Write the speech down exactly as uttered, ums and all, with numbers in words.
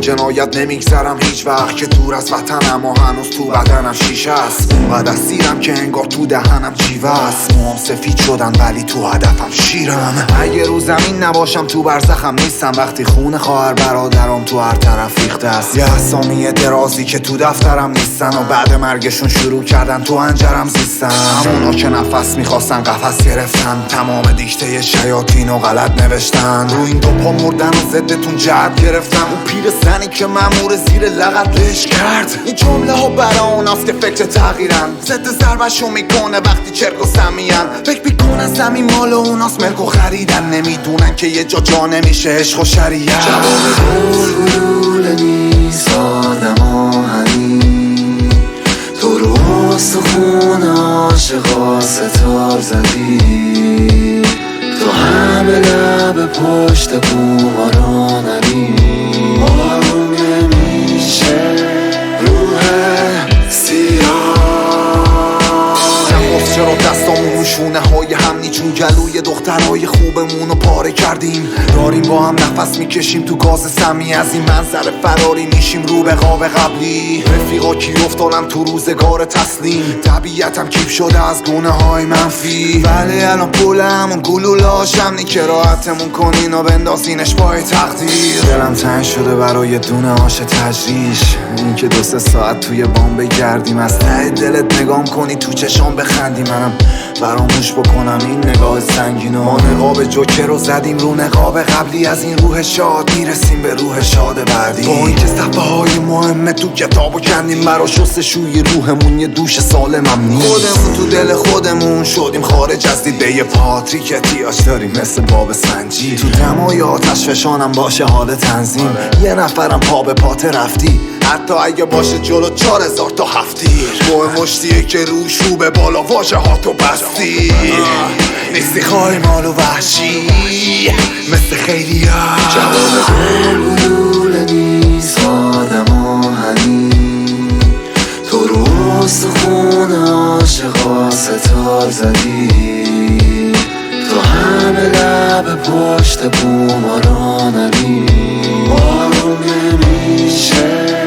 جنایت نمیگذرم هیچ وقت که دور از وطنم و هنوز تو بدنم شیشه است. بعد از سیرم که انگار تو دهنم جیوه است. موام سفید شدن ولی تو هدفم شیرم. اگه رو زمین نباشم تو برزخم نیستم. وقتی خون خواهر برادرم تو هر طرف ریخته است. یه اسامی درازی که تو دفترم نیستن و بعد مرگشون شروع کردن تو انجرم زیستن. همونا که نفس میخواستن قفس گرفتن. تمام دیکته شیاطین و غلط نوشتن. رو این دو پا مردن و ضدتون جهت گرفتن. اون پیر زنی که مأمور زیر لغت لش کرد. این جمله ها برا اوناست که فکر تغییرن. ضد ضربشو میکنه وقتی چرک و سمیان. فکر میکنن زمین مال اوناست ملک و خریدن. نمیدونن که یه جا جا نمیشه عشق و شریعت. جواب گلوله نیست آدم آهنی. تو رو استخون عاشقا ستار زدی. تو همه لب پشت بوما رو نری. آروم نمیشه روح سیاه. نخواست چرا دستامون شونه های هم نیچون گلوی دخترهای خوبمون رو پاره کردیم. داریم با هم نفس میکشیم تو گاز سمی. از این منظر فراری میشیم رو به قاب قبلی. رفیقا کی افتادن تو روزگار تسلیم. طبیعتم کیپ شده از گونه های منفی. ولی الان پول همون گلولاش همنی که راحتمون کنین و بندازینش پای تقدیر. دلم تنگ شده برای دونه هاش تجریش. این که دو سه ساعت توی بام بگردیم. از ته دلت نگام کنی تو چشام بخندی. منم فراموش بکنم این نگاه سنگینو. ما نقاب جوکر رو زدیم رو نقاب قبلی. از این روح شاد میرسیم به روح شاد بعدی. با اینکه صفحه های مهمه تو کتابو کندیم. برا شستشوی روحمون یه دوش سالمم نیست. خودمون تو دل خودمون شدیم خارج از دیده پاتریک. احتیاج داریم مثل باب سنجی. تو دمای آتش فشانم باشه حال تنظیم. یه نفرم پا به پات رفتی. حتی اگه باشه جلو چار هزار تا هفتیر. با مشتیه که روش رو به بالا واجه ها تو بستی. نیستی خواهی مال و وحشی مثل خیلی ها. جواب گلوله نیست آدم آهنی. تو رو استخون عاشقا ستار زدی. تو همه لب پشت بوما رو نری. آروم نمیشه